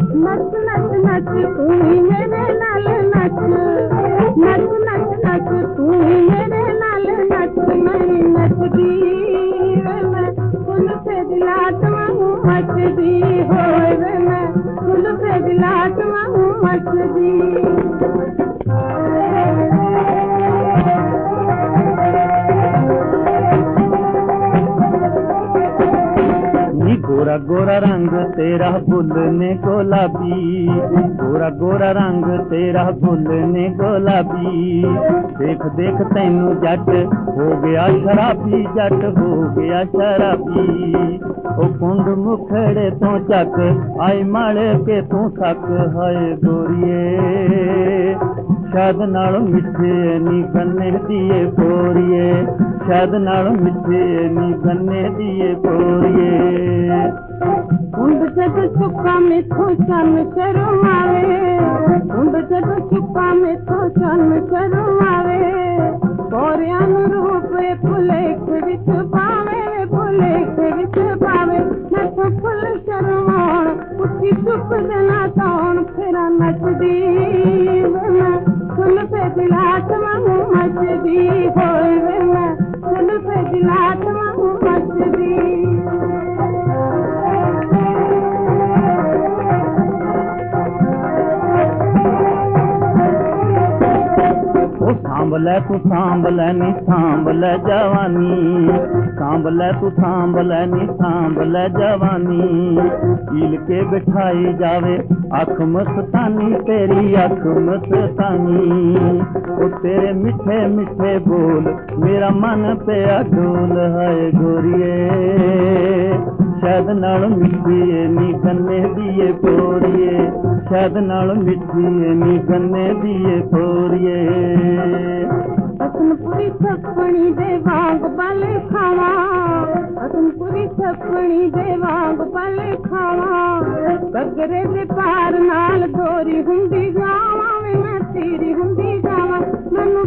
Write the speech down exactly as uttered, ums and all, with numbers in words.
नच नच नच तू ही मेरे नाल नच, नच नच नच तू ही मेरे नाल नच, मैं नचदी मैं कुल्फे दिलात वांगू मचदी होए वे मैं कुल्फे दिलात वांगू मचदी। गोरा गोरा रंग तेरा बुल्लने गुलाबी, गोरा गोरा रंग तेरा बुल्लने गुलाबी, देख देख तैनू जट हो गया शराबी, जट हो गया शराबी। ओ कुंड मुखड़े तो चक आई माले के तू सक हाय गोरिए, शाद नाल मिठे नी गन्ने दिए पोरिए, शाद नाल मिठे नी गन्ने दिए पोरिए। कुंड जद चुका मिठो चन शर्मावे, कुंड जद चुका मिठो चन शर्मावे, कोरिया नू रूप फुलेख विच पावे, फुलेख विच पावे। नच फुल शर्माण उठी चुप जना तौण, फेरा नचदी मैं कुल्फे दिलात वांगू मचदी होए वे मैं कुल्फे दिलात वांगू मचदी। सांभले तू सांभले नी सांभले जवानी, सांभले तू सांभले नी सांभले जवानी, कील के बिठाई जावे अख मस्तानी, तेरी अख मस्तानी। ओ तेरे मिठे मिठे बोल मेरा मन पे डोल है गोरिए, शायद नाल मिठी नी गन्ने दिए पोरिए, शायद नाल मिठी नी गन्ने दिए पोरिए। हसनपुरी छपणी दे वांग बल खावा, हसनपुरी छपणी दे वांग बल खावा, गगरे दे पार नाल गोरी हुंदी जावा, मैं तेरी हुंदी जावा।